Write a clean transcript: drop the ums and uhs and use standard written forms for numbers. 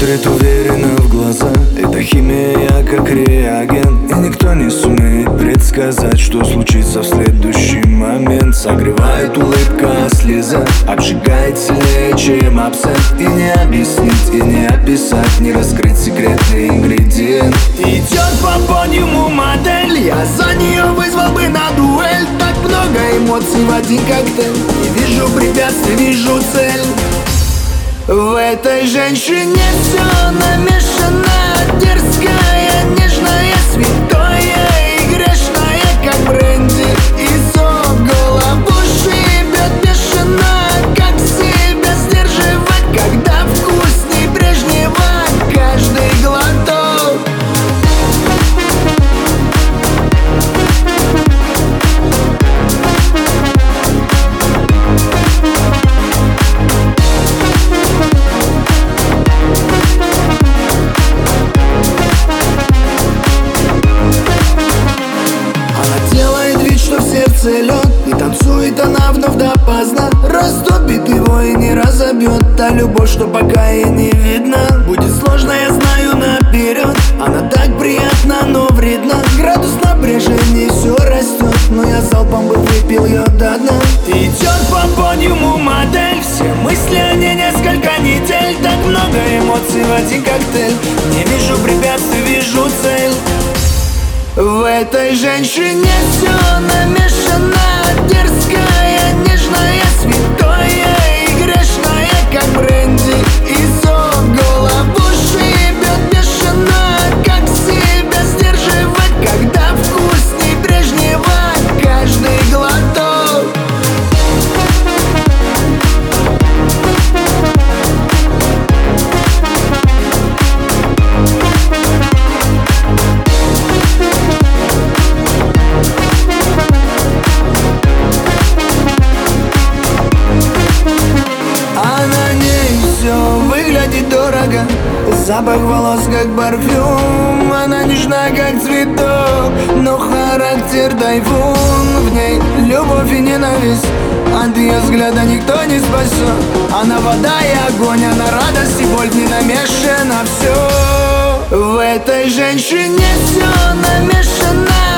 смотрит уверенно в глаза. Это химия как реагент, и никто не сумеет предсказать, что случится в следующий момент. Согревает улыбка, слеза обжигает сильнее, чем абсент. И не объяснить, и не описать, не раскрыть секретный ингредиент. Идет по подиуму модель, я за нее вызвал бы на дуэль. Так много эмоций в один коктейль, не вижу препятствий, вижу цель. В этой женщине все намешано, дерзкая, нежная, святое и грешное, как бренди и сок. Голову шибет бешено, как себя сдерживать, когда вкусней прежнего каждый глоток. Лед, и танцует она вновь допоздна. Растопит его и не разобьет та любовь, что пока и не видно. Будет сложно, я знаю наперед. Она так приятна, но вредна. Градус напряжения все растет, но я залпом бы выпил ее до дна. Идет по подиуму модель, все мысли о ней несколько недель. Так много эмоций в один коктейль, не вижу препятствий, вижу цель. В этой женщине все намешано, дерзкая, нежная, святое и грешное, как бренди и сок. Голову шибет бешено, как себя сдерживать, когда вкусней прежнего каждый глоток. Выглядит дорого, запах волос как парфюм. Она нежна как цветок, но характер тайфун. В ней любовь и ненависть, от ее взгляда никто не спасет. Она вода и огонь, она радость и боль, в ней намешано все. В этой женщине все намешано,